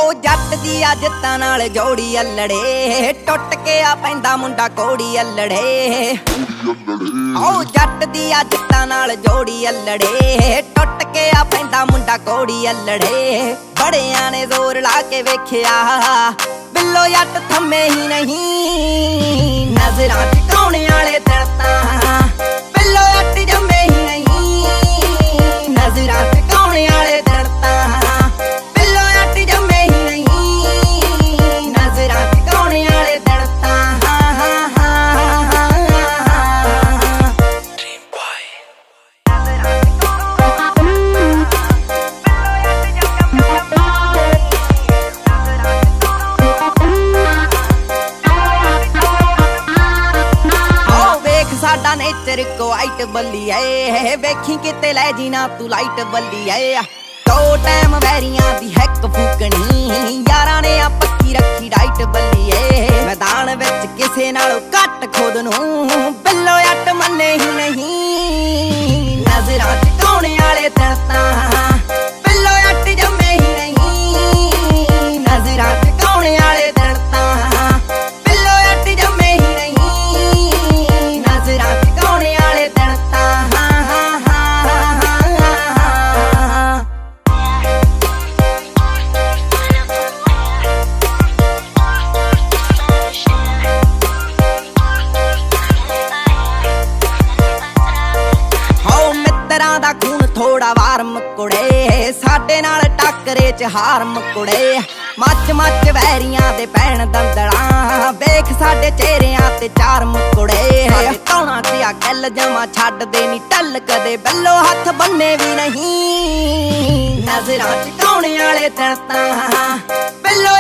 जट दी आ जित्तां नाल जोड़ी अल्लड़े टुट के आ पैंदा मुंडा कोड़ी अल्लड़े ओ जट दी आ जित्तां नाल जोड़ी अल्लड़े टुट के आ पैंदा मुंडा कोड़ी अल्लड़े बड़ियां ने जोर ला के वेखिया बिल्लो जट थम्मे ही नहीं नजरां च कौने आले तड़ता बिल्लो जट जम्मे ही नहीं नजरां च कौने आले तड़ता बिल्लो जट जम्मे ही नहीं नजरां च कौने आले तड़ता साडा नेचर को वाइट बल्ली है वेखी किते लै जी ना तू लाइट बल्ली है दो टाइम वैरियां दी हैक फूकनी यारां ने आ पक्की रखी डाइट बल्ली है मैदान विच किसे नालों घट खुद नूं बिल्लो जट मन्ने ही नहीं नजरां च कौने आले तड़ता बिल्लो जट जम्मे ही नहीं नजरां च कौने आले तड़ता बिल्लो जट जम्मे ही नहीं नजरां च कौने आले तड़ता दा खून थोड़ा वारम कुड़े साडे नाल टक्करे च हारम कुड़े मच मच वैरियां दे पैण दंदड़ा वेख साडे चेहरियां ते चार मुकुड़े तौणा ते आ गल जमा छड्ड दे नी टल कदे बिल्लो हथ बन्ने भी नहीं नजरां च कौने आले तड़ता बिल्लो